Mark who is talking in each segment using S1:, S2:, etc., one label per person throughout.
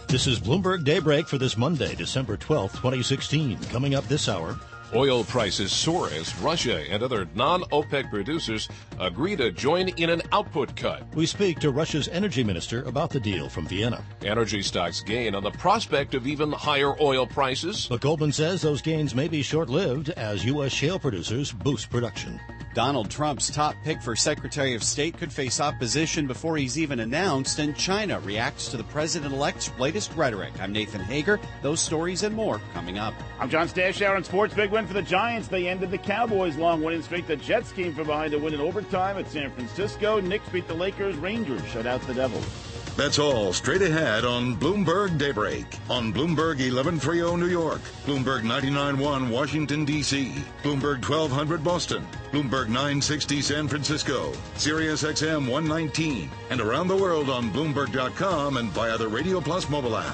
S1: This is Bloomberg Daybreak for this Monday, December 12th, 2016. Coming up this hour.
S2: Oil prices soar as Russia and other non-OPEC producers agree to join in an output cut.
S1: We speak to Russia's energy minister about the deal from Vienna.
S2: Energy stocks gain on the prospect of even higher oil prices.
S1: But Goldman says those gains may be short-lived as U.S. shale producers boost production.
S3: Donald Trump's top pick for Secretary of State could face opposition before he's even announced, and China reacts to the president-elect's latest rhetoric. I'm Nathan Hager. Those stories and more coming up.
S4: I'm John Stashower on Sports. Big win for the Giants. They ended the Cowboys' long winning streak. The Jets came from behind to win in overtime at San Francisco. Knicks beat the Lakers. Rangers shut out the Devils.
S5: That's all straight ahead on Bloomberg Daybreak. On Bloomberg 1130 New York, Bloomberg 99.1 Washington, D.C., Bloomberg 1200 Boston, Bloomberg 960 San Francisco, Sirius XM 119, and around the world on Bloomberg.com and via the Radio Plus mobile app.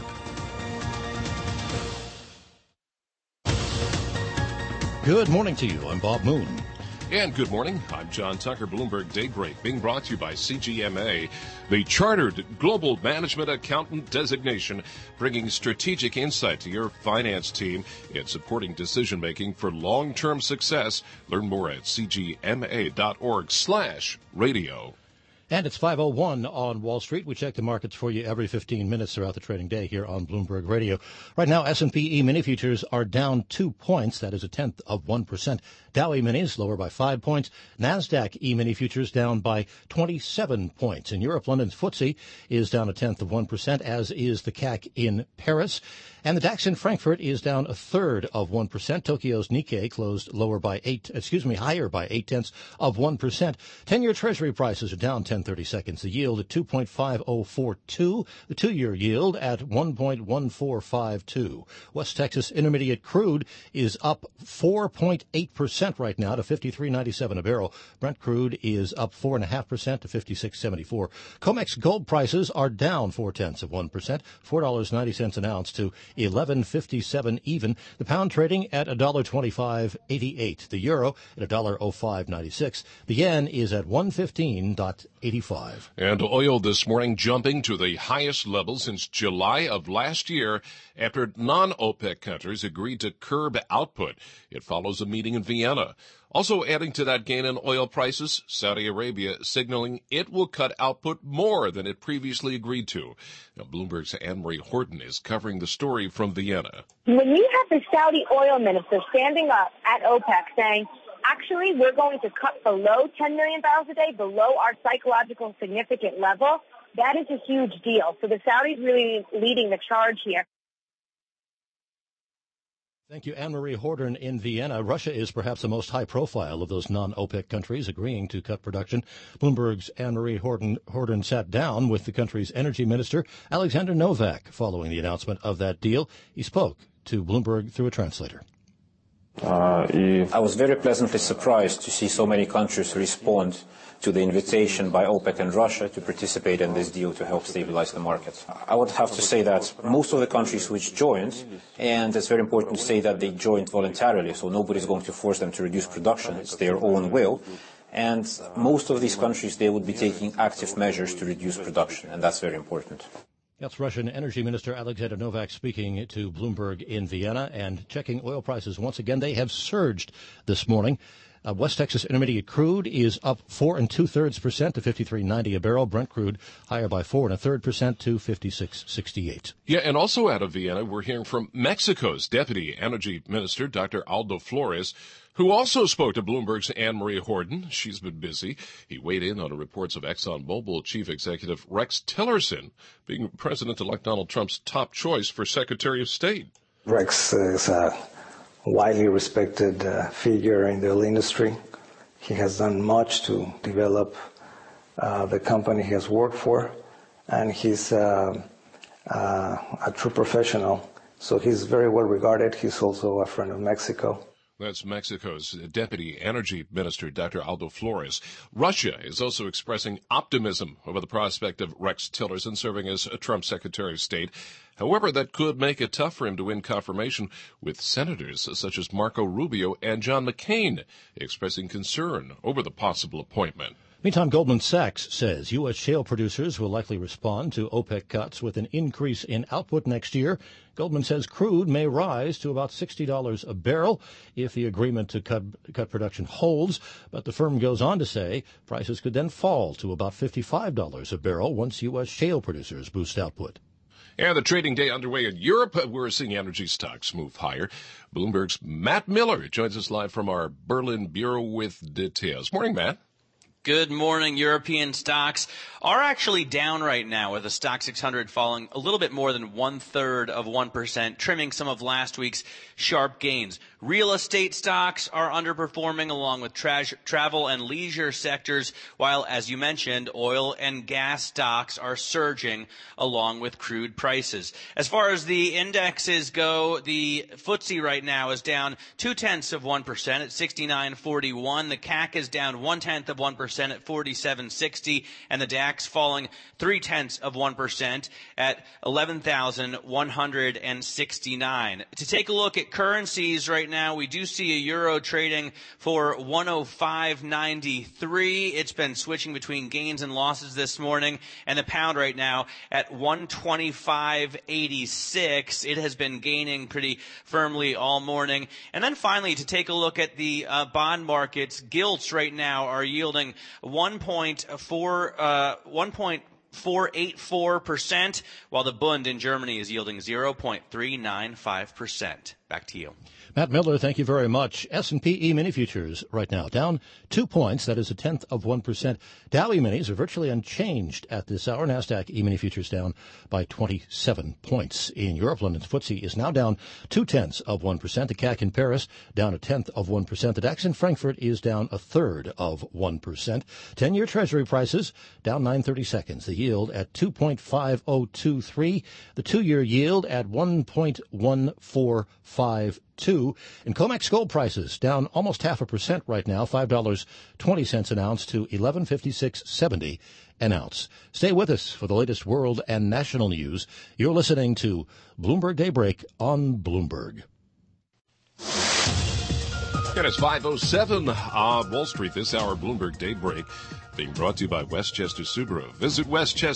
S1: Good morning to you. I'm Bob Moon.
S2: And good morning. I'm John Tucker. Bloomberg Daybreak being brought to you by CGMA, the Chartered Global Management Accountant designation, bringing strategic insight to your finance team and supporting decision-making for long-term success. Learn more at cgma.org/radio.
S1: And it's 5:01 on Wall Street. We check the markets for you every 15 minutes throughout the trading day here on Bloomberg Radio. Right now, S&P E-mini futures are down 2 points. That is 0.1%. Dow E-minis lower by 5 points. NASDAQ E-mini futures down by 27 points. In Europe, London's FTSE is down 0.1%, as is the CAC in Paris. And the DAX in Frankfurt is down 1/3%. Tokyo's Nikkei closed higher by 0.8%. 10-year Treasury prices are down 10/30 seconds. The yield at 2.5042. The 2-year yield at 1.1452. West Texas Intermediate crude is up 4.8% right now to $53.97 a barrel. Brent crude is up 4.5% to $56.74. COMEX gold prices are down 0.4%, $4.90 an ounce to $11.57 even. The pound trading at $1.2588. The euro at $1.0596. The yen is at 115.85.
S2: And oil this morning jumping to the highest level since July of last year after non-OPEC countries agreed to curb output. It follows a meeting in Vienna. Also adding to that gain in oil prices, Saudi Arabia signaling it will cut output more than it previously agreed to. Now, Bloomberg's Anne-Marie Horton is covering the story from Vienna.
S6: When you have the Saudi oil minister standing up at OPEC saying, actually, we're going to cut below 10 million barrels a day, below our psychological significant level, that is a huge deal. So the Saudis really leading the charge here.
S1: Thank you, Anne-Marie Horton in Vienna. Russia is perhaps the most high-profile of those non-OPEC countries agreeing to cut production. Bloomberg's Anne-Marie Horton sat down with the country's energy minister, Alexander Novak, following the announcement of that deal. He spoke to Bloomberg through a translator.
S7: I was very pleasantly surprised to see so many countries respond to the invitation by OPEC and Russia to participate in this deal to help stabilize the market. I would have to say that most of the countries which joined, and it's very important to say that they joined voluntarily, so nobody's going to force them to reduce production. It's their own will. And most of these countries, they would be taking active measures to reduce production, and that's very important.
S1: That's Russian Energy Minister Alexander Novak speaking to Bloomberg in Vienna and checking oil prices once again. They have surged this morning. West Texas Intermediate crude is up 4 2/3% to $53.90 a barrel. Brent crude higher by 4 1/3% to $56.68.
S2: Yeah, and also out of Vienna, we're hearing from Mexico's Deputy Energy Minister, Dr. Aldo Flores, who also spoke to Bloomberg's Anne-Marie Horton. She's been busy. He weighed in on the reports of ExxonMobil Chief Executive Rex Tillerson being President-elect Donald Trump's top choice for Secretary of State.
S8: Rex is a widely respected figure in the oil industry. He has done much to develop the company he has worked for, and he's a true professional. So he's very well regarded. He's also a friend of Mexico.
S2: That's Mexico's Deputy Energy Minister, Dr. Aldo Flores. Russia is also expressing optimism over the prospect of Rex Tillerson serving as a Trump Secretary of State. However, that could make it tough for him to win confirmation, with senators such as Marco Rubio and John McCain expressing concern over the possible appointment.
S1: Meantime, Goldman Sachs says U.S. shale producers will likely respond to OPEC cuts with an increase in output next year. Goldman says crude may rise to about $60 a barrel if the agreement to cut production holds, but the firm goes on to say prices could then fall to about $55 a barrel once U.S. shale producers boost output.
S2: And the trading day underway in Europe. We're seeing energy stocks move higher. Bloomberg's Matt Miller joins us live from our Berlin bureau with details. Morning, Matt.
S9: Good morning. European stocks are actually down right now, with the Stoxx 600 falling a little bit more than 0.33%, trimming some of last week's sharp gains. Real estate stocks are underperforming along with travel and leisure sectors, while, as you mentioned, oil and gas stocks are surging along with crude prices. As far as the indexes go, the FTSE right now is down 0.2% at 69.41. The CAC is down 0.1% at 47.60, and the DAX falling 0.3% at 11,169. To take a look at currencies right now, we do see a euro trading for 105.93. It's been switching between gains and losses this morning, and the pound right now at 125.86. It has been gaining pretty firmly all morning. And then finally, to take a look at the bond markets, gilts right now are yielding 1.484%, while the Bund in Germany is yielding 0.395%. Back to you.
S1: Matt Miller, thank you very much. S&P E-mini futures right now down 2 points. That is 0.1%. Dow E-minis are virtually unchanged at this hour. NASDAQ E-mini futures down by 27 points. In Europe, London's FTSE is now down 0.2%. The CAC in Paris down 0.1%. The DAX in Frankfurt is down 0.33%. 10-year Treasury prices down 9/30 seconds. The yield at 2.5023. The 2-year yield at 1.1452. And COMEX gold prices down almost 0.5% right now, $5.20 an ounce to $11.5670 an ounce. Stay with us for the latest world and national news. You're listening to Bloomberg Daybreak on Bloomberg.
S2: And it's 5:07 on Wall Street this hour. Bloomberg Daybreak being brought to you by Westchester Subaru. Visit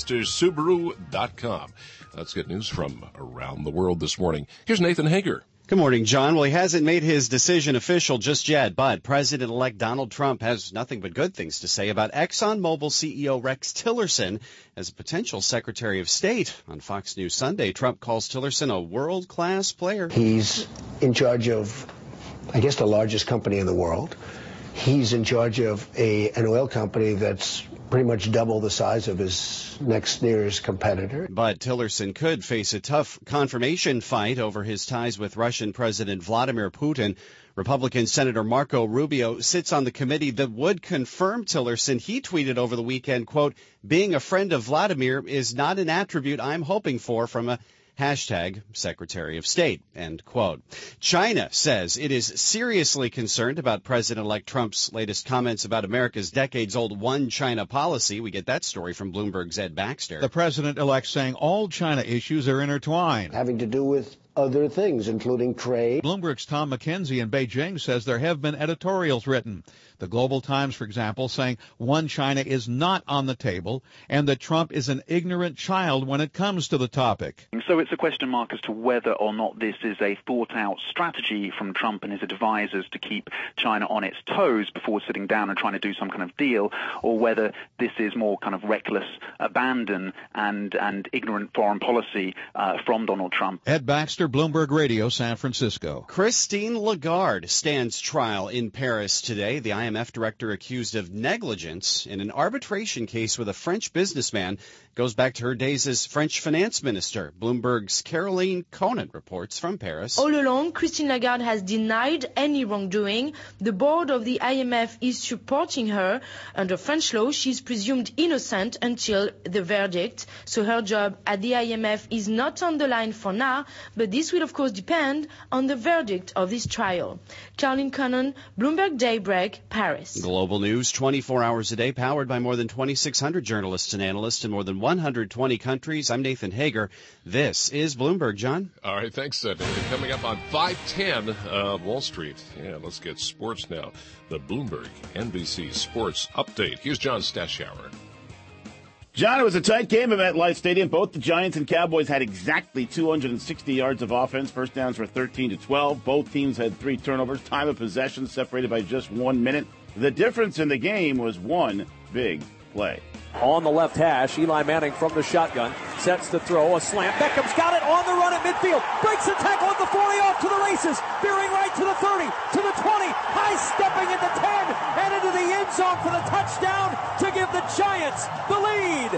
S2: westchestersubaru.com. Let's get news from around the world this morning. Here's Nathan Hager.
S3: Good morning, John. Well, he hasn't made his decision official just yet, but President-elect Donald Trump has nothing but good things to say about ExxonMobil CEO Rex Tillerson as a potential Secretary of State. On Fox News Sunday, Trump calls Tillerson a world-class player.
S10: He's in charge of, I guess, the largest company in the world. He's in charge of an oil company that's pretty much double the size of his next nearest competitor.
S3: But Tillerson could face a tough confirmation fight over his ties with Russian President Vladimir Putin. Republican Senator Marco Rubio sits on the committee that would confirm Tillerson. He tweeted over the weekend, quote, "Being a friend of Vladimir is not an attribute I'm hoping for from a hashtag Secretary of State," end quote. China says it is seriously concerned about President-elect Trump's latest comments about America's decades-old one China policy. We get that story from Bloomberg's Ed Baxter.
S11: The president-elect saying all China issues are intertwined,
S10: having to do with other things, including trade.
S11: Bloomberg's Tom McKenzie in Beijing says there have been editorials written. The Global Times, for example, saying one China is not on the table and that Trump is an ignorant child when it comes to the topic.
S12: So it's a question mark as to whether or not this is a thought-out strategy from Trump and his advisors to keep China on its toes before sitting down and trying to do some kind of deal, or whether this is more kind of reckless abandon and ignorant foreign policy from Donald Trump.
S11: Ed Baxter, Bloomberg Radio, San Francisco.
S3: Christine Lagarde stands trial in Paris today. The IMF director accused of negligence in an arbitration case with a French businessman. Goes back to her days as French finance minister. Bloomberg's Caroline Conant reports from Paris.
S13: All along, Christine Lagarde has denied any wrongdoing. The board of the IMF is supporting her. Under French law, she's presumed innocent until the verdict. So her job at the IMF is not on the line for now, but this will, of course, depend on the verdict of this trial. Caroline Conant, Bloomberg Daybreak, Paris.
S3: Global news 24 hours a day, powered by more than 2,600 journalists and analysts in more than in 120 countries. I'm Nathan Hager. This is Bloomberg, John.
S2: All right, thanks, Nathan. Coming up on 510 Wall Street. Yeah, let's get sports now. The Bloomberg NBC Sports Update. Here's John Stashower.
S4: John, it was a tight game at MetLife Stadium. Both the Giants and Cowboys had exactly 260 yards of offense. First downs were 13-12. Both teams had 3 turnovers. Time of possession separated by just 1 minute. The difference in the game was one big play.
S14: On the left hash, Eli Manning from the shotgun sets the throw, a slant. Beckham's got it on the run at midfield. Breaks the tackle at the 40, off to the races. Veering right to the 30, to the 20. High stepping at the 10 and into the end zone for the touchdown to give the Giants the lead.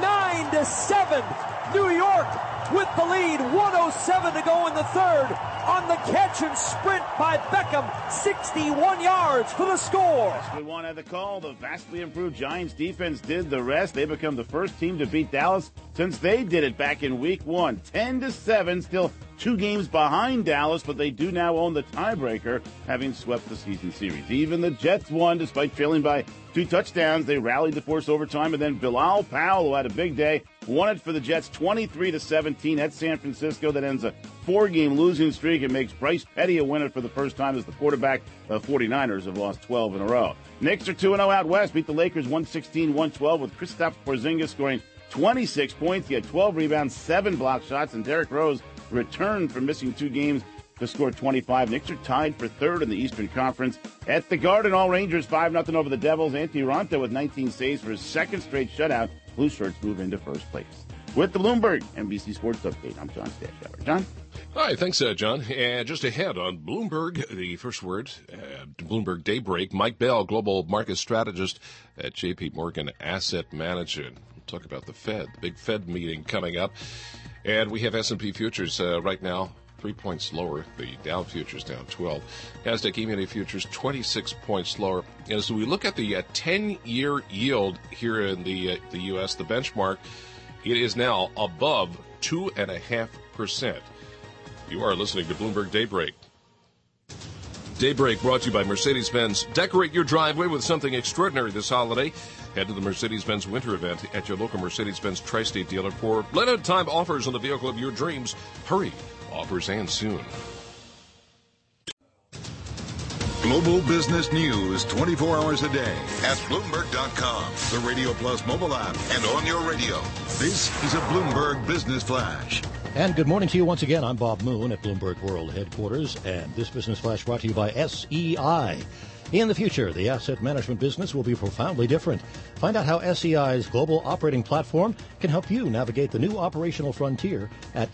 S14: 9-7. New York with the lead. 1:07 to go in the third. On the catch and sprint by Beckham, 61 yards for the score.
S4: We want to the call. The vastly improved Giants defense did the rest. They become the first team to beat Dallas since they did it back in week 1. 10-7, still 2 games behind Dallas, but they do now own the tiebreaker, having swept the season series. Even the Jets won despite failing by 2 touchdowns. They rallied to force overtime, and then Bilal Powell, who had a big day, won it for the Jets 23-17 at San Francisco. That ends a 4-game losing streak. It makes Bryce Petty a winner for the first time as the quarterback. The 49ers have lost 12 in a row. Knicks are 2-0 out west, beat the Lakers 116-112 with Kristaps Porzingis scoring 26 points. He had 12 rebounds, 7 block shots, and Derrick Rose returned from missing 2 games to score 25. Knicks are tied for 3rd in the Eastern Conference. At the Garden, all Rangers 5-0 over the Devils. Antti Raanta with 19 saves for his 2nd straight shutout. Blue Shirts move into first place. With the Bloomberg NBC Sports Update, I'm John Stashower. John?
S2: Hi, thanks, John. And just ahead on Bloomberg, the first word, Bloomberg Daybreak, Mike Bell, global market strategist at J.P. Morgan Asset Management. We'll talk about the Fed, the big Fed meeting coming up. And we have S&P futures right now 3 points lower. The Dow futures down 12. Nasdaq E-mini futures 26 points lower. And as we look at the 10-year yield here in the U.S., the benchmark, it is now above 2.5%. You are listening to Bloomberg Daybreak. Daybreak brought to you by Mercedes-Benz. Decorate your driveway with something extraordinary this holiday. Head to the Mercedes-Benz winter event at your local Mercedes-Benz Tri-State dealer for limited time offers on the vehicle of your dreams. Hurry. Offers end soon.
S5: Global business news 24 hours a day at Bloomberg.com, the Radio Plus mobile app, and on your radio. This is a Bloomberg Business Flash.
S1: And good morning to you once again. I'm Bob Moon at Bloomberg World Headquarters, and this Business Flash brought to you by SEI. In the future, the asset management business will be profoundly different. Find out how SEI's global operating platform can help you navigate the new operational frontier at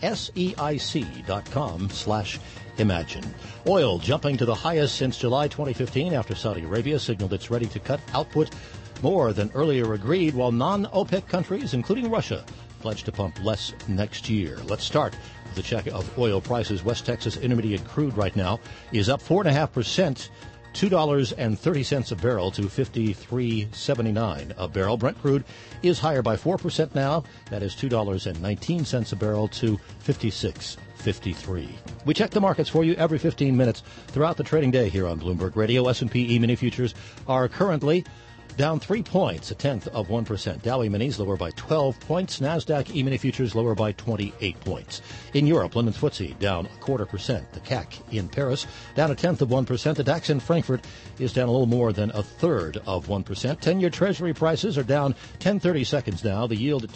S1: SEIC.com/imagine. Oil jumping to the highest since July 2015 after Saudi Arabia signaled it's ready to cut output more than earlier agreed, while non-OPEC countries, including Russia, pledged to pump less next year. Let's start with a check of oil prices. West Texas Intermediate crude right now is up 4.5%. $2.30 a barrel to $53.79 a barrel. Brent crude is higher by 4% now. That is $2.19 a barrel to $56.53. We check the markets for you every 15 minutes throughout the trading day here on Bloomberg Radio. S&P E-mini futures are currently down 3 points, 0.1%. Dow E-minis lower by 12 points. Nasdaq E-mini futures lower by 28 points. In Europe, London's FTSE down 0.25%. The CAC in Paris down 0.1%. The DAX in Frankfurt is down a little more than 1/3 of 1%. 10-year Treasury prices are down 10/30 seconds now. The yield at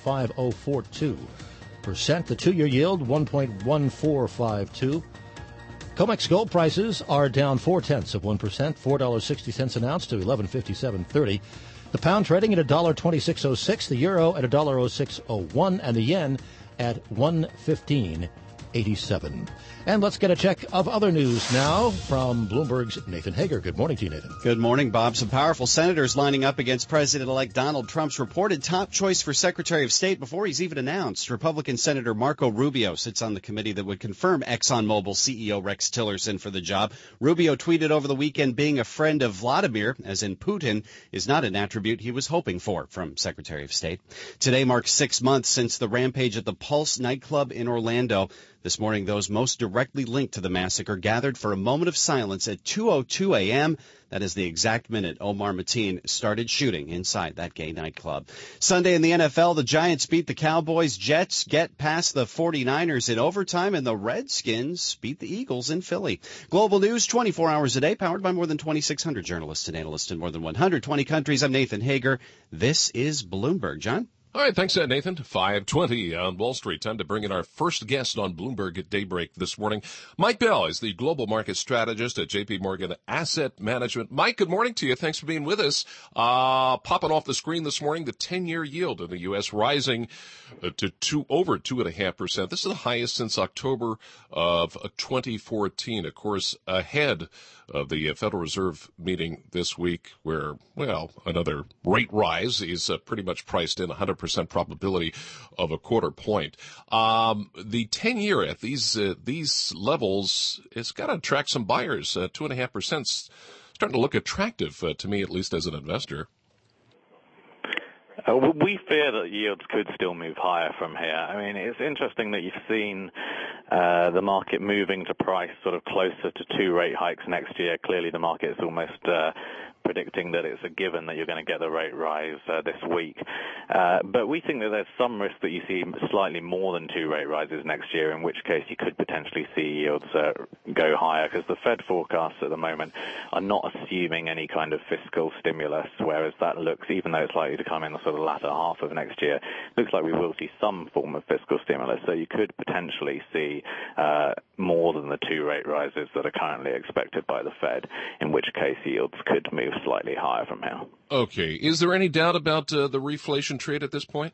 S1: 2.5042%. The 2-year yield 1.1452. COMEX gold prices are down 0.4%, $4.60 an ounce to $11.5730. The pound trading at $1.2606, the euro at $1.0601, and the yen at $1.1587. And let's get a check of other news now from Bloomberg's Nathan Hager. Good morning to you, Nathan.
S3: Good morning, Bob. Some powerful senators lining up against President-elect Donald Trump's reported top choice for Secretary of State before he's even announced. Republican Senator Marco Rubio sits on the committee that would confirm ExxonMobil CEO Rex Tillerson for the job. Rubio tweeted over the weekend being a friend of Vladimir, as in Putin, is not an attribute he was hoping for from Secretary of State. Today marks 6 months since the rampage at the Pulse nightclub in Orlando. This morning, those most directly linked to the massacre gathered for a moment of silence at 2:02 a.m. That is the exact minute Omar Mateen started shooting inside that gay nightclub. Sunday in the NFL, the Giants beat the Cowboys. Jets get past the 49ers in overtime, and the Redskins beat the Eagles in Philly. Global news 24 hours a day, powered by more than 2,600 journalists and analysts in more than 120 countries. I'm Nathan Hager. This is Bloomberg. John?
S2: All right, thanks, Nathan. 5:20 on Wall Street. Time to bring in our first guest on Bloomberg at Daybreak this morning. Mike Bell is the global market strategist at J.P. Morgan Asset Management. Mike, good morning to you. Thanks for being with us. Popping off the screen this morning, the 10-year yield in the U.S. rising to over 2.5%. This is the highest since October of 2014. Of course, ahead of the Federal Reserve meeting this week, where, well, another rate rise is pretty much priced in, 100% probability of a quarter point. The 10-year at these levels, it's got to attract some buyers. 2.5% starting to look attractive to me, at least as an investor.
S15: We fear that yields could still move higher from here. I mean, it's interesting that you've seen the market moving to price sort of closer to 2 rate hikes next year. Clearly, the market is almost predicting that it's a given that you're going to get the rate rise this week. But we think that there's some risk that you see slightly more than 2 rate rises next year, in which case you could potentially see yields go higher, because the Fed forecasts at the moment are not assuming any kind of fiscal stimulus, whereas that looks, even though it's likely to come in the sort of latter half of next year, looks like we will see some form of fiscal stimulus. So you could potentially see more than the 2 rate rises that are currently expected by the Fed, in which case yields could move slightly higher from here.
S2: Okay. Is there any doubt about the reflation trade at this point?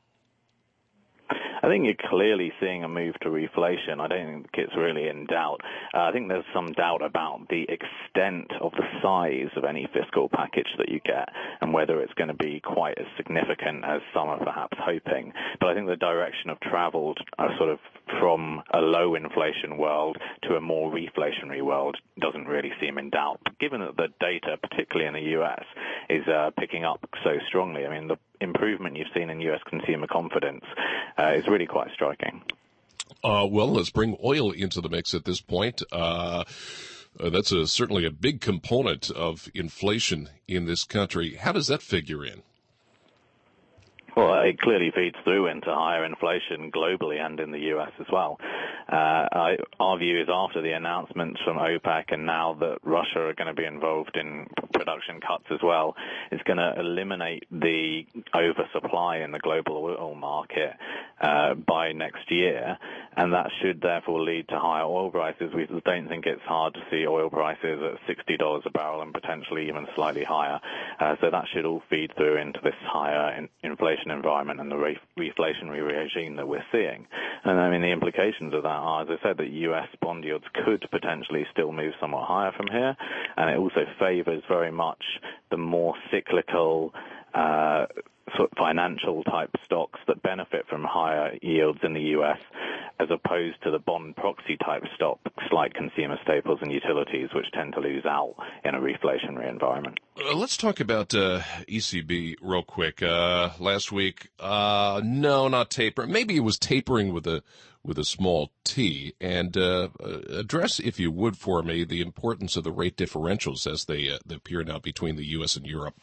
S15: I think you're clearly seeing a move to reflation. I don't think it's really in doubt. I think there's some doubt about the extent of the size of any fiscal package that you get and whether it's going to be quite as significant as some are perhaps hoping. But I think the direction of travel sort of from a low inflation world to a more reflationary world doesn't really seem in doubt. But given that the data, particularly in the U.S., is picking up so strongly, I mean, the improvement you've seen in U.S. consumer confidence is really quite striking.
S2: Well, let's bring oil into the mix at this point. That's certainly a big component of inflation in this country. How does that figure in?
S15: Well, it clearly feeds through into higher inflation globally and in the U.S. as well. Our view is after the announcements from OPEC and now that Russia are going to be involved in production cuts as well, it's going to eliminate the oversupply in the global oil market by next year, and that should therefore lead to higher oil prices. We don't think it's hard to see oil prices at $60 a barrel and potentially even slightly higher. So that should all feed through into this higher inflation environment and the reflationary regime that we're seeing. And I mean, the implications of that are, as I said, that U.S. bond yields could potentially still move somewhat higher from here, and it also favors very much the more cyclical sort of financial type stocks that benefit from higher yields in the U.S. as opposed to the bond proxy type stocks like consumer staples and utilities, which tend to lose out in a reflationary environment.
S2: Let's talk about ECB real quick. Last week, no, not taper. Maybe it was tapering with a small t. And address, if you would, for me, the importance of the rate differentials as they appear now between the U.S. and Europe.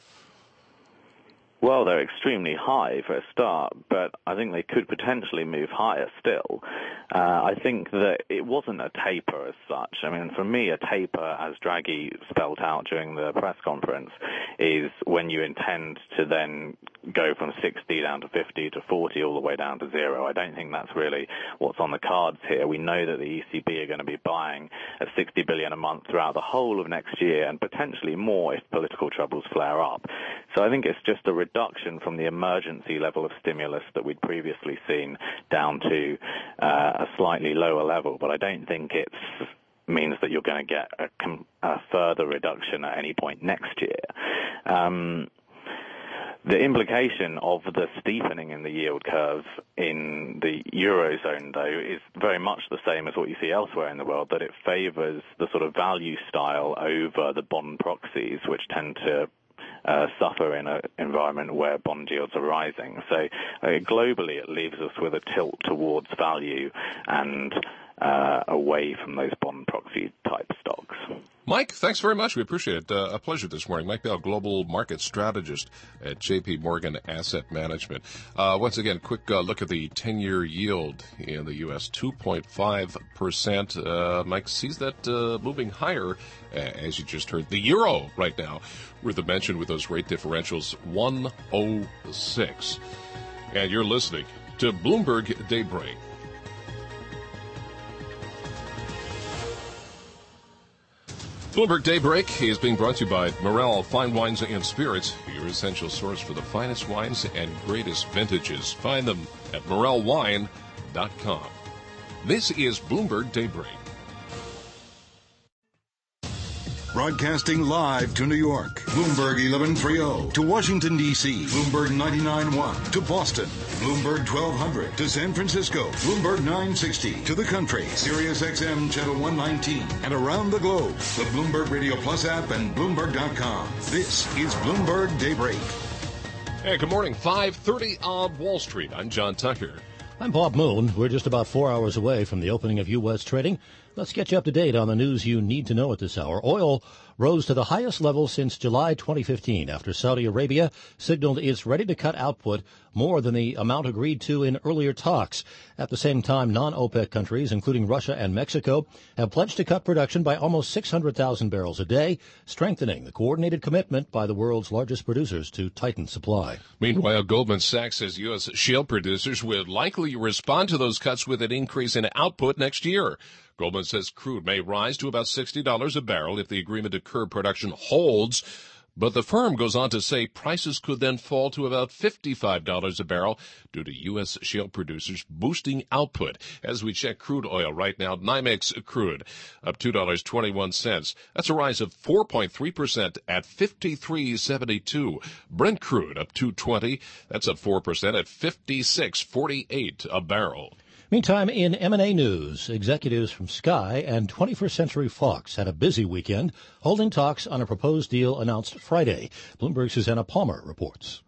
S15: Well, they're extremely high for a start, but I think they could potentially move higher still. I think that it wasn't a taper as such. I mean, for me, a taper, as Draghi spelled out during the press conference, is when you intend to then go from 60 down to 50 to 40 all the way down to 0. I don't think that's really what's on the cards here. We know that the ECB are going to be buying at $60 billion a month throughout the whole of next year and potentially more if political troubles flare up. So I think it's just a reduction from the emergency level of stimulus that we'd previously seen down to a slightly lower level. But I don't think it means that you're going to get a further reduction at any point next year. The implication of the steepening in the yield curve in the Eurozone, though, is very much the same as what you see elsewhere in the world, that it favors the sort of value style over the bond proxies, which tend to suffer in an environment where bond yields are rising. So globally, it leaves us with a tilt towards value and away from those bond proxy type stocks.
S2: Mike, thanks very much. We appreciate it. A pleasure this morning. Mike Bell, Global Market Strategist at J.P. Morgan Asset Management. Once again, quick look at the 10-year yield in the U.S., 2.5%. Mike sees that moving higher, as you just heard. The euro right now, worth a mention with those rate differentials, 106. And you're listening to Bloomberg Daybreak. Bloomberg Daybreak is being brought to you by Morel Fine Wines and Spirits, your essential source for the finest wines and greatest vintages. Find them at morelwine.com. This is Bloomberg Daybreak.
S5: Broadcasting live to New York, Bloomberg 1130, to Washington, D.C., Bloomberg 99.1, to Boston, Bloomberg 1200, to San Francisco, Bloomberg 960, to the country, Sirius XM Channel 119, and around the globe, the Bloomberg Radio Plus app and Bloomberg.com. This is Bloomberg Daybreak.
S2: Hey, good morning. 5:30 on Wall Street. I'm John Tucker.
S1: I'm Bob Moon. We're just about 4 hours away from the opening of U.S. trading. Let's get you up to date on the news you need to know at this hour. Oil rose to the highest level since July 2015 after Saudi Arabia signaled it's ready to cut output more than the amount agreed to in earlier talks. At the same time, non-OPEC countries, including Russia and Mexico, have pledged to cut production by almost 600,000 barrels a day, strengthening the coordinated commitment by the world's largest producers to tighten supply.
S2: Meanwhile, Goldman Sachs says U.S. shale producers will likely respond to those cuts with an increase in output next year. Goldman says crude may rise to about $60 a barrel if the agreement to curb production holds. But the firm goes on to say prices could then fall to about $55 a barrel due to U.S. shale producers boosting output. As we check crude oil right now, NYMEX crude up $2.21. That's a rise of 4.3% at $53.72. Brent crude up $2.20. That's up 4% at $56.48 a barrel.
S1: Meantime, in M&A news, executives from Sky and 21st Century Fox had a busy weekend, holding talks on a proposed deal announced Friday. Bloomberg's Susanna Palmer reports.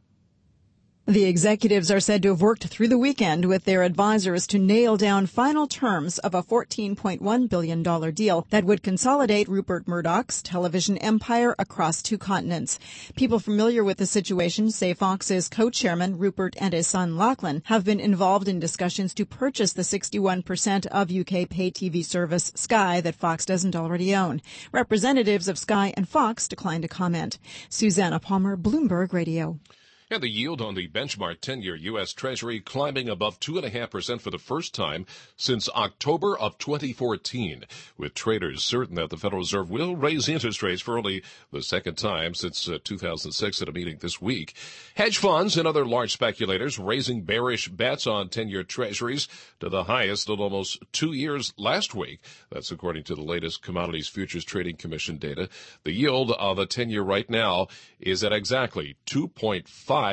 S16: The executives are said to have worked through the weekend with their advisors to nail down final terms of a $14.1 billion deal that would consolidate Rupert Murdoch's television empire across two continents. People familiar with the situation say Fox's co-chairman, Rupert, and his son, Lachlan, have been involved in discussions to purchase the 61% of UK pay TV service Sky that Fox doesn't already own. Representatives of Sky and Fox declined to comment. Susanna Palmer, Bloomberg Radio.
S2: And the yield on the benchmark 10-year U.S. Treasury climbing above 2.5% for the first time since October of 2014, with traders certain that the Federal Reserve will raise interest rates for only the second time since 2006 at a meeting this week. Hedge funds and other large speculators raising bearish bets on 10-year Treasuries to the highest in almost 2 years last week. That's according to the latest Commodities Futures Trading Commission data. The yield of the 10-year right now is at exactly 2.50%.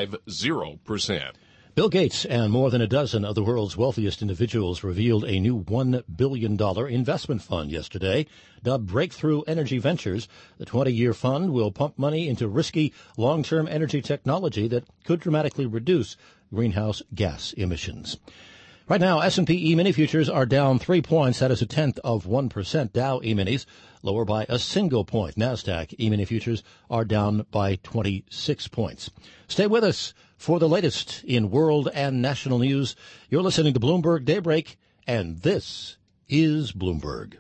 S1: Bill Gates and more than a dozen of the world's wealthiest individuals revealed a new $1 billion investment fund yesterday, dubbed Breakthrough Energy Ventures. The 20-year fund will pump money into risky long-term energy technology that could dramatically reduce greenhouse gas emissions. Right now, S&P E-mini futures are down 3 points. That is 0.1%. Dow E-minis lower by a single point. NASDAQ E-mini futures are down by 26 points. Stay with us for the latest in world and national news. You're listening to Bloomberg Daybreak, and this is Bloomberg.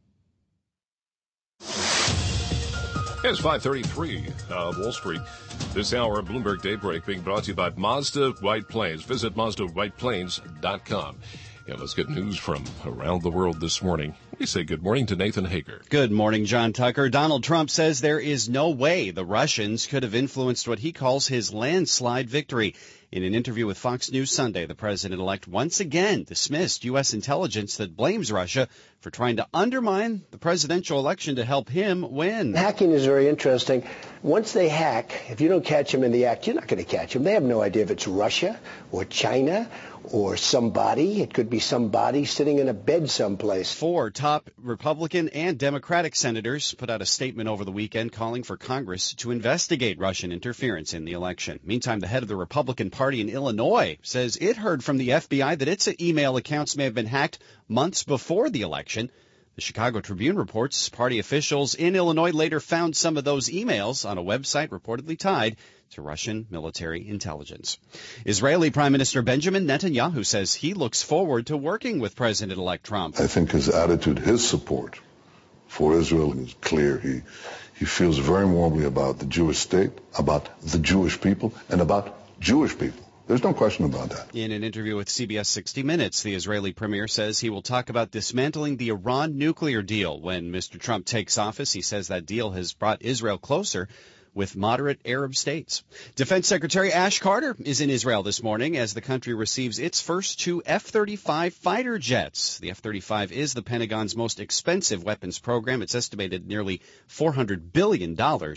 S2: It's 5:33 Wall Street. This hour of Bloomberg Daybreak being brought to you by Mazda White Plains. Visit MazdaWhitePlains.com. And let's get news from around the world this morning. We say good morning to Nathan Hager.
S3: Good morning, John Tucker. Donald Trump says there is no way the Russians could have influenced what he calls his landslide victory. In an interview with Fox News Sunday, the president-elect once again dismissed U.S. intelligence that blames Russia for trying to undermine the presidential election to help him win.
S10: Hacking is very interesting. Once they hack, if you don't catch them in the act, you're not going to catch them. They have no idea if it's Russia or China or somebody. It could be somebody sitting in a bed someplace.
S3: 4 top Republican and Democratic senators put out a statement over the weekend calling for Congress to investigate Russian interference in the election. Meantime, the head of the Republican Party in Illinois says it heard from the FBI that its email accounts may have been hacked months before the election. The Chicago Tribune reports party officials in Illinois later found some of those emails on a website reportedly tied to Russian military intelligence. Israeli Prime Minister Benjamin Netanyahu says he looks forward to working with President-elect Trump.
S17: I think his attitude, his support for Israel is clear. He feels very warmly about the Jewish state, about the Jewish people, and about Jewish people. There's no question about that.
S3: In an interview with CBS 60 Minutes, the Israeli premier says he will talk about dismantling the Iran nuclear deal. When Mr. Trump takes office, he says that deal has brought Israel closer with moderate Arab states. Defense Secretary Ash Carter is in Israel this morning as the country receives its first 2 F-35 fighter jets. The F-35 is the Pentagon's most expensive weapons program. It's estimated nearly $400 billion.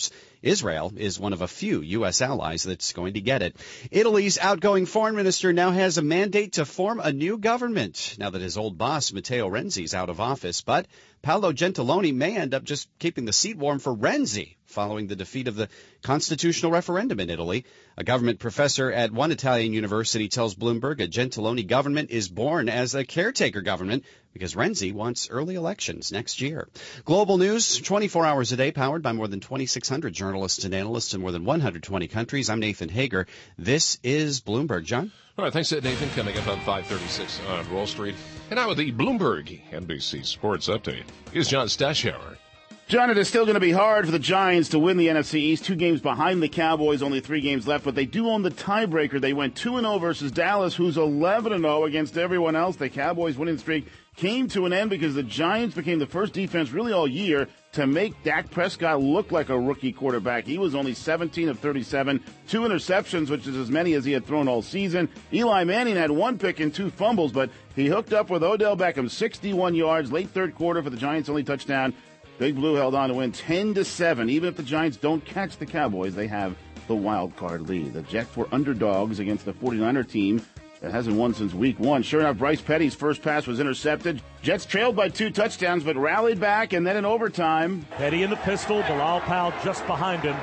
S3: Israel is one of a few U.S. allies that's going to get it. Italy's outgoing foreign minister now has a mandate to form a new government now that his old boss, Matteo Renzi, is out of office. But Paolo Gentiloni may end up just keeping the seat warm for Renzi following the defeat of the constitutional referendum in Italy. A government professor at one Italian university tells Bloomberg a Gentiloni government is born as a caretaker government because Renzi wants early elections next year. Global news, 24 hours a day, powered by more than 2,600 journalists and analysts in more than 120 countries. I'm Nathan Hager. This is Bloomberg. John?
S2: All right, thanks, Nathan. Coming up on 536 on Wall Street. And now with the Bloomberg NBC Sports Update is John Stashower.
S4: John, it is still going to be hard for the Giants to win the NFC East. 2 games behind the Cowboys, only 3 games left, but they do own the tiebreaker. They went 2-0 versus Dallas, who's 11-0 against everyone else. The Cowboys' winning streak came to an end because the Giants became the first defense really all year to make Dak Prescott look like a rookie quarterback. He was only 17 of 37, 2 interceptions, which is as many as he had thrown all season. Eli Manning had 1 pick and 2 fumbles, but he hooked up with Odell Beckham, 61 yards, late third quarter for the Giants' only touchdown. Big Blue held on to win 10-7. Even if the Giants don't catch the Cowboys, they have the wild card lead. The Jets were underdogs against the 49er team that hasn't won since week 1. Sure enough, Bryce Petty's first pass was intercepted. Jets trailed by 2 touchdowns, but rallied back, and then in overtime.
S14: Petty in the pistol, Bilal Powell just behind him.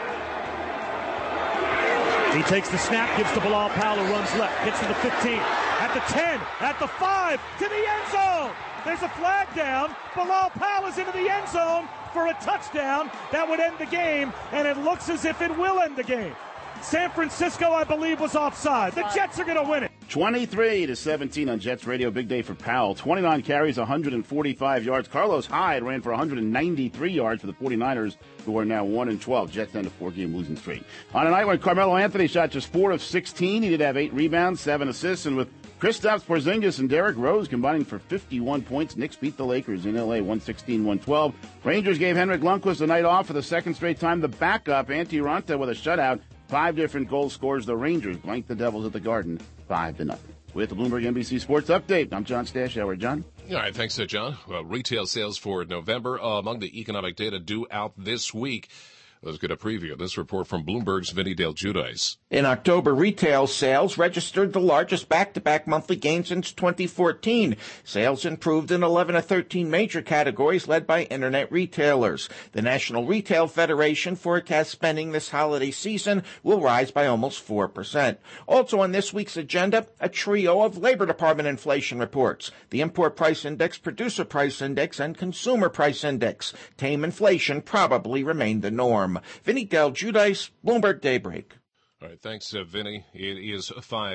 S14: He takes the snap, gives to Bilal Powell, who runs left, gets to the 15, at the 10, at the 5, to the end zone. There's a flag down. Bilal Powell is into the end zone for a touchdown. That would end the game, and it looks as if it will end the game. San Francisco, I believe, was offside. The Jets are going to win it.
S4: 23-17 on Jets Radio. Big day for Powell. 29 carries, 145 yards. Carlos Hyde ran for 193 yards for the 49ers, who are now 1-12. Jets end a 4-game losing streak. On a night when Carmelo Anthony shot just 4 of 16, he did have 8 rebounds, 7 assists, and with Kristaps Porzingis and Derrick Rose combining for 51 points, Knicks beat the Lakers in L.A. 116-112. Rangers gave Henrik Lundqvist a night off for the second straight time. The backup, Antti Raanta, with a shutout. 5 different goal scores. The Rangers blanked the Devils at the Garden 5-0. With the Bloomberg NBC Sports Update, I'm John Stashower. John?
S2: All right, thanks, John. Well, retail sales for November among the economic data due out this week. Let's get a preview of this report from Bloomberg's Vinny Del Giudice.
S18: In October, retail sales registered the largest back-to-back monthly gain since 2014. Sales improved in 11 of 13 major categories led by internet retailers. The National Retail Federation forecasts spending this holiday season will rise by almost 4%. Also on this week's agenda, a trio of Labor Department inflation reports. The Import Price Index, Producer Price Index, and Consumer Price Index. Tame inflation probably remained the norm. Vinny Del Giudice, Bloomberg Daybreak.
S2: All right, thanks, Vinny. It is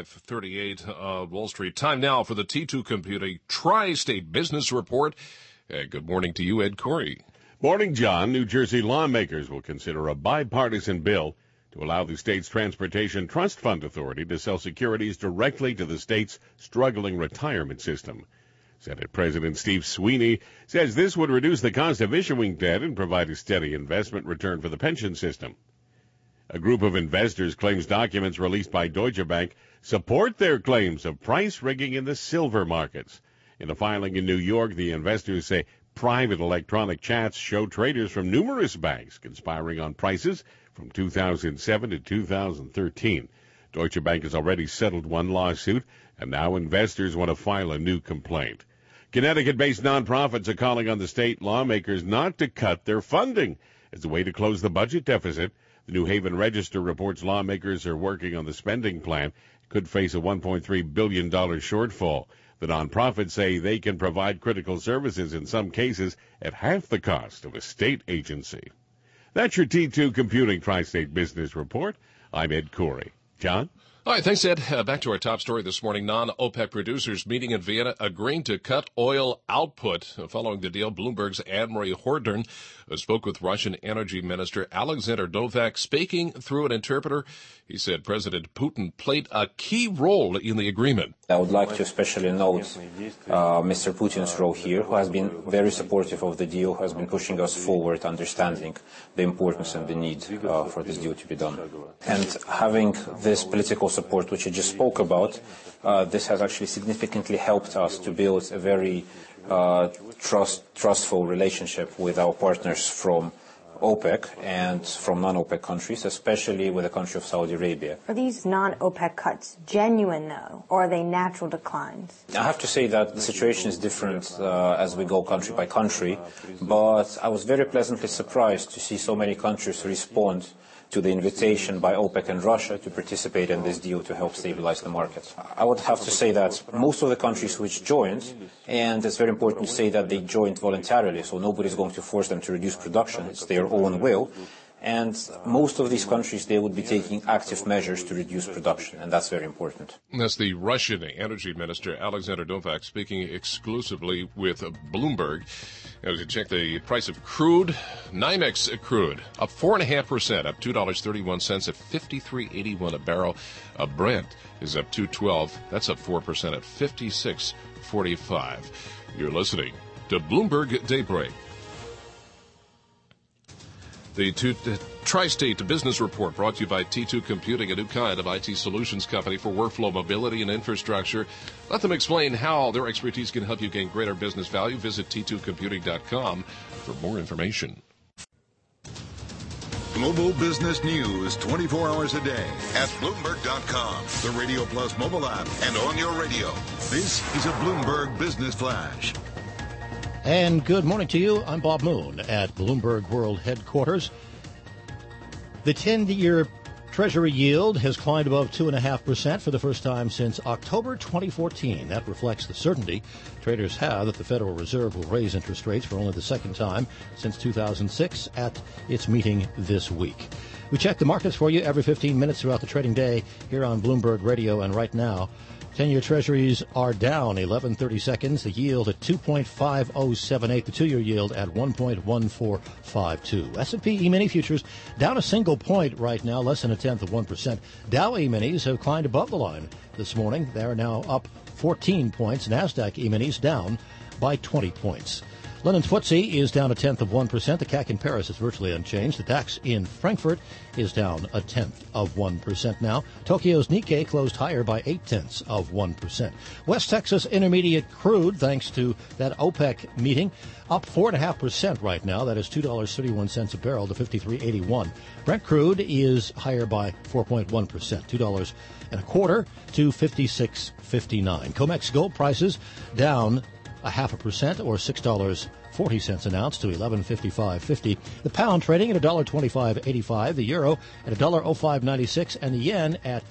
S2: 5:38 Wall Street. Time now for the T2 Computing Tri-State Business Report. Good morning to you, Ed Corey.
S19: Morning, John. New Jersey lawmakers will consider a bipartisan bill to allow the state's Transportation Trust Fund Authority to sell securities directly to the state's struggling retirement system. Senate President Steve Sweeney says this would reduce the cost of issuing debt and provide a steady investment return for the pension system. A group of investors claims documents released by Deutsche Bank support their claims of price rigging in the silver markets. In a filing in New York, the investors say private electronic chats show traders from numerous banks conspiring on prices from 2007 to 2013. Deutsche Bank has already settled one lawsuit, and now investors want to file a new complaint. Connecticut-based nonprofits are calling on the state lawmakers not to cut their funding as a way to close the budget deficit. The New Haven Register reports lawmakers are working on the spending plan. It could face a $1.3 billion shortfall. The nonprofits say they can provide critical services in some cases at half the cost of a state agency. That's your T2 Computing Tri-State Business Report. I'm Ed Corey. John?
S2: All right, thanks, Ed. Back to our top story this morning. Non-OPEC producers meeting in Vienna agreeing to cut oil output. Following the deal, Bloomberg's Anne-Marie Hordern spoke with Russian Energy Minister Alexander Novak. Speaking through an interpreter, he said President Putin played a key role in the agreement.
S7: I would like to especially note Mr. Putin's role here, who has been very supportive of the deal, who has been pushing us forward, understanding the importance and the need for this deal to be done. And having this political support, which I just spoke about, this has actually significantly helped us to build a very trustful relationship with our partners from OPEC and from non-OPEC countries, especially with the country of Saudi Arabia.
S20: Are these non-OPEC cuts genuine, though, or are they natural declines?
S7: I have to say that the situation is different as we go country by country, but I was very pleasantly surprised to see so many countries respond to the invitation by OPEC and Russia to participate in this deal to help stabilize the market. I would have to say that most of the countries which joined, and it's very important to say that they joined voluntarily, so nobody's going to force them to reduce production, it's their own will, and most of these countries, they would be taking active measures to reduce production, and that's very important.
S2: And that's the Russian Energy Minister Alexander Novak speaking exclusively with Bloomberg. As you check the price of crude, NYMEX crude up 4.5%, up $2.31 at $53.81 a barrel. Brent is up $2.12. That's up 4% at $56.45. You're listening to Bloomberg Daybreak. The Tri-State Business Report brought to you by T2 Computing, a new kind of IT solutions company for workflow mobility and infrastructure. Let them explain how their expertise can help you gain greater business value. Visit T2Computing.com for more information.
S5: Global business news 24 hours a day at Bloomberg.com, the Radio Plus mobile app, and on your radio. This is a Bloomberg Business Flash.
S1: And good morning to you. I'm Bob Moon at Bloomberg World Headquarters. The 10-year Treasury yield has climbed above 2.5% for the first time since October 2014. That reflects the certainty traders have that the Federal Reserve will raise interest rates for only the second time since 2006 at its meeting this week. We check the markets for you every 15 minutes throughout the trading day here on Bloomberg Radio, and right now, 10-year Treasuries are down 11/30 seconds. The yield at 2.5078. The 2-year yield at 1.1452. S&P E-mini futures down a single point right now, less than 0.1%. Dow E-minis have climbed above the line this morning. They are now up 14 points. NASDAQ E-minis down by 20 points. London's FTSE is down 0.1%. The CAC in Paris is virtually unchanged. The DAX in Frankfurt is down 0.1% now. Tokyo's Nikkei closed higher by 0.8%. West Texas Intermediate crude, thanks to that OPEC meeting, up 4.5% right now. That is $2.31 a barrel to $53.81. Brent crude is higher by 4.1%, $2.25 to $56.59. COMEX gold prices down 0.5% or $6.40 an ounce to $11.5550. The pound trading at $1.2585. The euro at $1.0596, and the yen at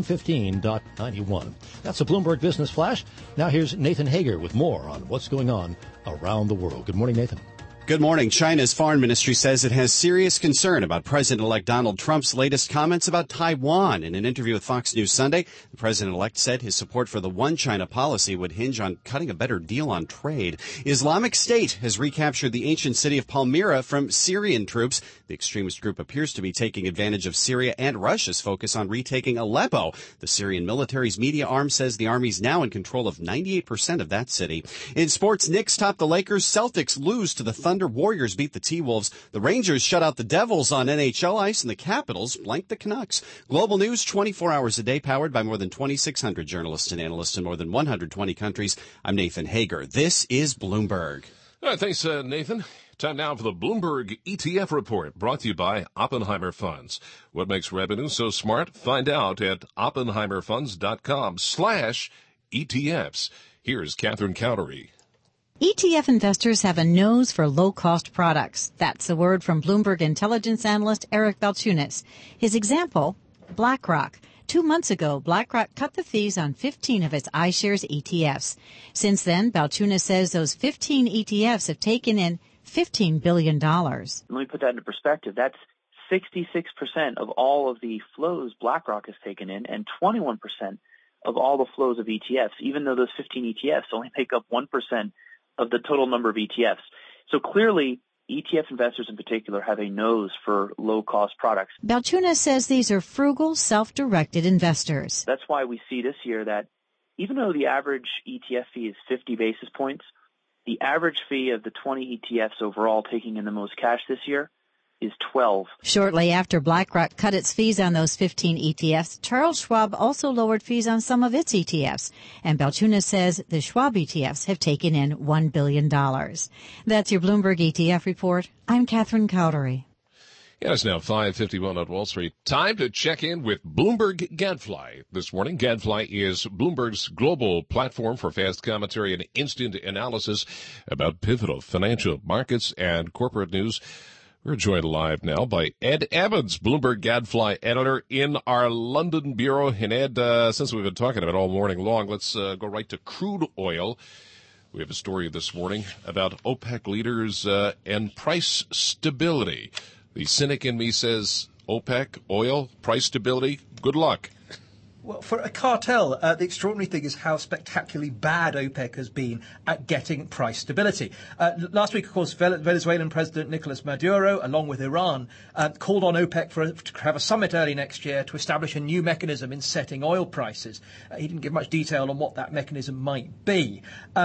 S1: 115.91. That's a Bloomberg Business Flash. Now here's Nathan Hager with more on what's going on around the world. Good morning, Nathan.
S3: Good morning. China's foreign ministry says it has serious concern about President-elect Donald Trump's latest comments about Taiwan. In an interview with Fox News Sunday, the president-elect said his support for the One China policy would hinge on cutting a better deal on trade. Islamic State has recaptured the ancient city of Palmyra from Syrian troops. The extremist group appears to be taking advantage of Syria and Russia's focus on retaking Aleppo. The Syrian military's media arm says the army's now in control of 98% of that city. In sports, Knicks top the Lakers. Celtics lose to the Thunder. Warriors beat the T-Wolves. The Rangers shut out the Devils on NHL ice, and the Capitals blanked the Canucks. Global news 24 hours a day, powered by more than 2,600 journalists and analysts in more than 120 countries. I'm Nathan Hager. This is Bloomberg.
S2: All right, thanks, Nathan. Time now for the Bloomberg ETF report, brought to you by Oppenheimer Funds. What makes revenue so smart? Find out at oppenheimerfunds.com/ETFs. Here's Catherine Cowdery.
S21: ETF investors have a nose for low-cost products. That's a word from Bloomberg intelligence analyst Eric Balchunas. His example, BlackRock. 2 months ago, BlackRock cut the fees on 15 of its iShares ETFs. Since then, Balchunas says those 15 ETFs have taken in $15 billion.
S22: Let me put that into perspective. That's 66% of all of the flows BlackRock has taken in and 21% of all the flows of ETFs, even though those 15 ETFs only make up 1% of the total number of ETFs. So clearly, ETF investors in particular have a nose for low-cost products.
S21: Balchunas says these are frugal, self-directed investors.
S22: That's why we see this year that even though the average ETF fee is 50 basis points, the average fee of the 20 ETFs overall taking in the most cash this year is 12.
S21: Shortly after BlackRock cut its fees on those 15 ETFs, Charles Schwab also lowered fees on some of its ETFs. And Balchunas says the Schwab ETFs have taken in $1 billion. That's your Bloomberg ETF report. I'm Catherine Cowdery.
S2: Yeah, it's now 5:51 on Wall Street. Time to check in with Bloomberg Gadfly. This morning, Gadfly is Bloomberg's global platform for fast commentary and instant analysis about pivotal financial markets and corporate news. We're joined live now by Ed Evans, Bloomberg Gadfly editor in our London bureau. And Ed, since we've been talking about it all morning long, let's go right to crude oil. We have a story this morning about OPEC leaders and price stability. The cynic in me says, OPEC, oil, price stability, good luck.
S23: Well, for a cartel, the extraordinary thing is how spectacularly bad OPEC has been at getting price stability. Last week, of course, Venezuelan President Nicolas Maduro, along with Iran, called on OPEC to have a summit early next year to establish a new mechanism in setting oil prices. He didn't give much detail on what that mechanism might be.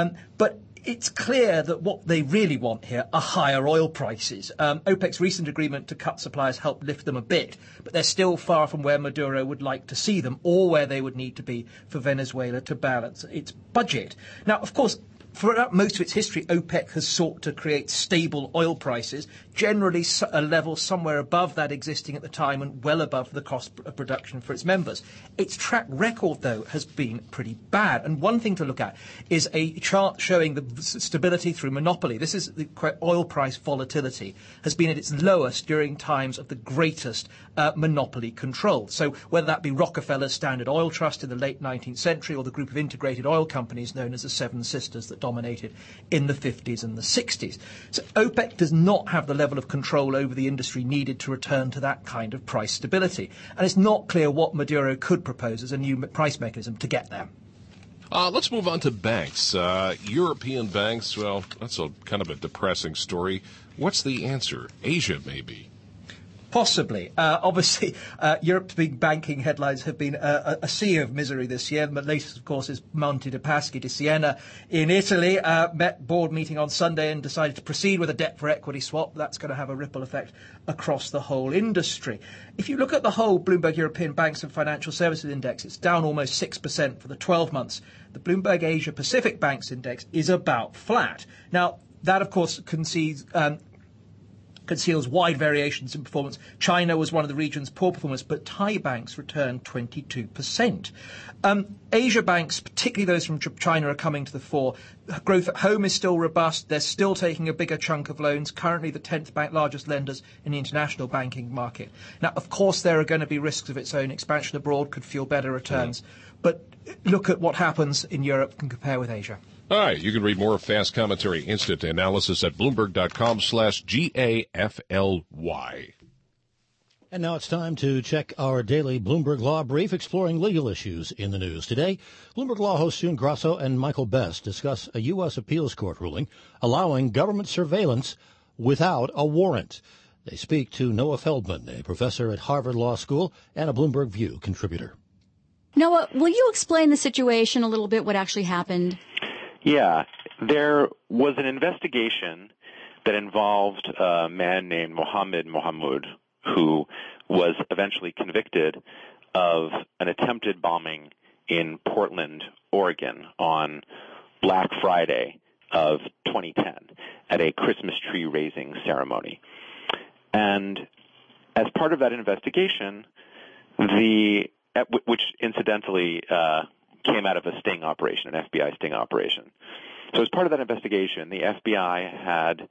S23: But it's clear that what they really want here are higher oil prices. OPEC's recent agreement to cut supplies helped lift them a bit, but they're still far from where Maduro would like to see them or where they would need to be for Venezuela to balance its budget. Now, of course, throughout most of its history, OPEC has sought to create stable oil prices, generally a level somewhere above that existing at the time and well above the cost of production for its members. Its track record, though, has been pretty bad. And one thing to look at is a chart showing the stability through monopoly. This is the oil price volatility has been at its lowest during times of the greatest monopoly control. So whether that be Rockefeller's Standard Oil Trust in the late 19th century or the group of integrated oil companies known as the Seven Sisters that dominated in the 50s and the 60s. So OPEC does not have the level of control over the industry needed to return to that kind of price stability. And it's not clear what Maduro could propose as a new price mechanism to get there.
S2: Let's move on to banks. European banks, well, that's a kind of a depressing story. What's the answer? Asia, maybe.
S23: Possibly. Obviously, Europe's big banking headlines have been a sea of misery this year. The latest, of course, is Monte dei Paschi di Siena in Italy. Met board meeting on Sunday and decided to proceed with a debt for equity swap. That's going to have a ripple effect across the whole industry. If you look at the whole Bloomberg European Banks and Financial Services Index, it's down almost 6% for the 12 months. The Bloomberg Asia Pacific Banks Index is about flat. Now, that, of course, conceals wide variations in performance. China was one of the region's poor performers, but Thai banks returned 22%. Asia banks, particularly those from China, are coming to the fore. Growth at home is still robust. They're still taking a bigger chunk of loans, currently the 10th largest lenders in the international banking market. Now, of course, there are going to be risks of its own. Expansion abroad could fuel better returns. But look at what happens in Europe and compare with Asia.
S2: All right, you can read more fast commentary, instant analysis at Bloomberg.com/GAFLY.
S1: And now it's time to check our daily Bloomberg Law Brief, exploring legal issues in the news. Today, Bloomberg Law hosts June Grasso and Michael Best discuss a U.S. appeals court ruling allowing government surveillance without a warrant. They speak to Noah Feldman, a professor at Harvard Law School and a Bloomberg View contributor.
S24: Noah, will you explain the situation a little bit, what actually happened?
S25: Yeah, there was an investigation that involved a man named Mohammed Mohamud, who was eventually convicted of an attempted bombing in Portland, Oregon on Black Friday of 2010 at a Christmas tree raising ceremony. And as part of that investigation, which incidentally came out of a sting operation, an FBI sting operation. So as part of that investigation, the FBI had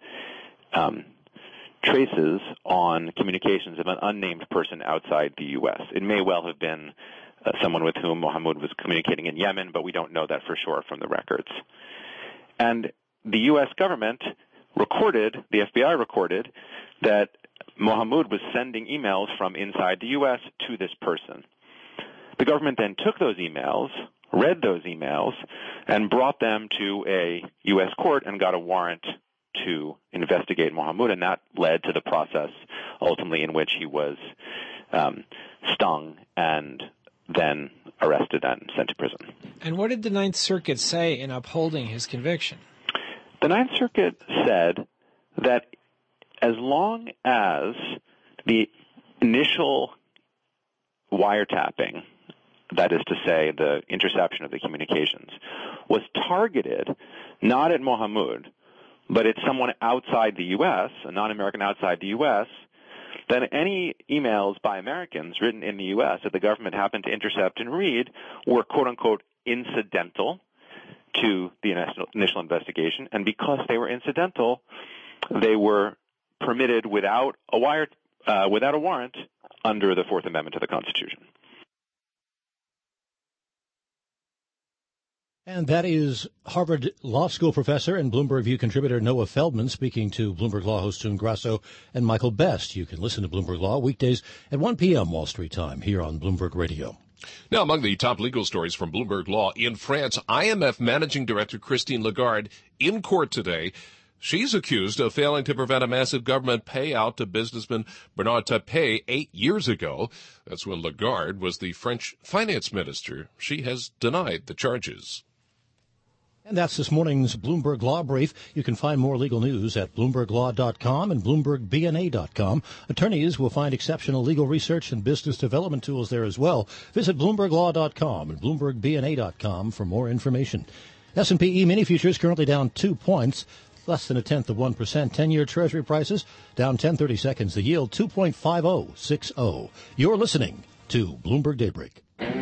S25: traces on communications of an unnamed person outside the U.S. It may well have been someone with whom Mohammed was communicating in Yemen, but we don't know that for sure from the records. And the U.S. government recorded, the FBI recorded, that Mohammed was sending emails from inside the U.S. to this person. The government then took those emails, read those emails, and brought them to a U.S. court and got a warrant to investigate Mohammed, and that led to the process ultimately in which he was stung and then arrested and sent to prison.
S6: And what did the Ninth Circuit say in upholding his conviction?
S25: The Ninth Circuit said that as long as the initial wiretapping, that is to say the interception of the communications, was targeted not at Mohammed, but at someone outside the U.S., a non-American outside the U.S., then any emails by Americans written in the U.S. that the government happened to intercept and read were, quote-unquote, incidental to the initial investigation. And because they were incidental, they were permitted without a warrant under the Fourth Amendment to the Constitution.
S1: And that is Harvard Law School professor and Bloomberg View contributor Noah Feldman speaking to Bloomberg Law hosts June Grasso and Michael Best. You can listen to Bloomberg Law weekdays at 1 p.m. Wall Street time here on Bloomberg Radio.
S2: Now, among the top legal stories from Bloomberg Law, in France, IMF Managing Director Christine Lagarde in court today. She's accused of failing to prevent a massive government payout to businessman Bernard Tapie 8 years ago. That's when Lagarde was the French finance minister. She has denied the charges.
S1: And that's this morning's Bloomberg Law Brief. You can find more legal news at BloombergLaw.com and BloombergBNA.com. Attorneys will find exceptional legal research and business development tools there as well. Visit BloombergLaw.com and BloombergBNA.com for more information. S&P E-mini futures currently down 2 points, less than 0.1%. 10-year Treasury prices down 10/30 seconds. The yield 2.5060. You're listening to Bloomberg Daybreak.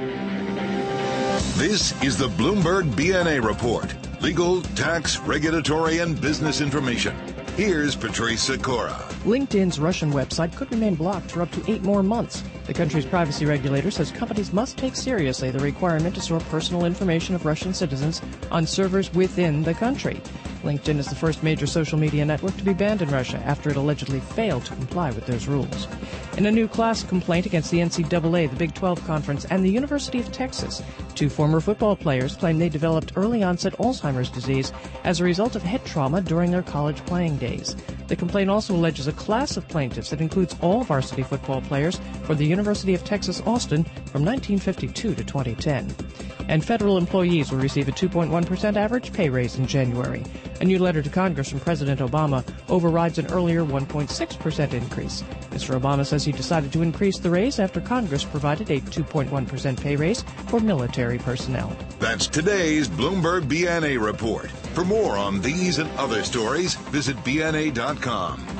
S5: This is the Bloomberg BNA Report. Legal, tax, regulatory, and business information. Here's Patrice Sikora.
S8: LinkedIn's Russian website could remain blocked for up to 8 more months. The country's privacy regulator says companies must take seriously the requirement to store personal information of Russian citizens on servers within the country. LinkedIn is the first major social media network to be banned in Russia after it allegedly failed to comply with those rules. In a new class complaint against the NCAA, the Big 12 Conference, and the University of Texas, 2 former football players claim they developed early-onset Alzheimer's disease as a result of head trauma during their college playing days. The complaint also alleges a class of plaintiffs that includes all varsity football players for the University of Texas, Austin from 1952 to 2010. And federal employees will receive a 2.1% average pay raise in January. A new letter to Congress from President Obama overrides an earlier 1.6% increase. Mr. Obama says he decided to increase the raise after Congress provided a 2.1% pay raise for military personnel.
S5: That's today's Bloomberg BNA Report. For more on these and other stories, visit BNA.com.